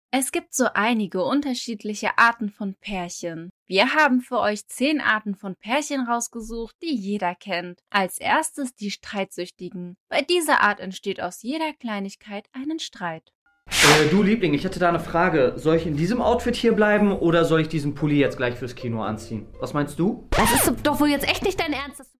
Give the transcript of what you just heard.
Es gibt so einige unterschiedliche Arten von Pärchen. Wir haben für euch 10 Arten von Pärchen rausgesucht, die jeder kennt. Als erstes die Streitsüchtigen. Bei dieser Art entsteht aus jeder Kleinigkeit einen Streit. Du Liebling, ich hätte da eine Frage. Soll ich in diesem Outfit hier bleiben oder soll ich diesen Pulli jetzt gleich fürs Kino anziehen? Was meinst du? Das ist doch wohl jetzt echt nicht dein Ernst.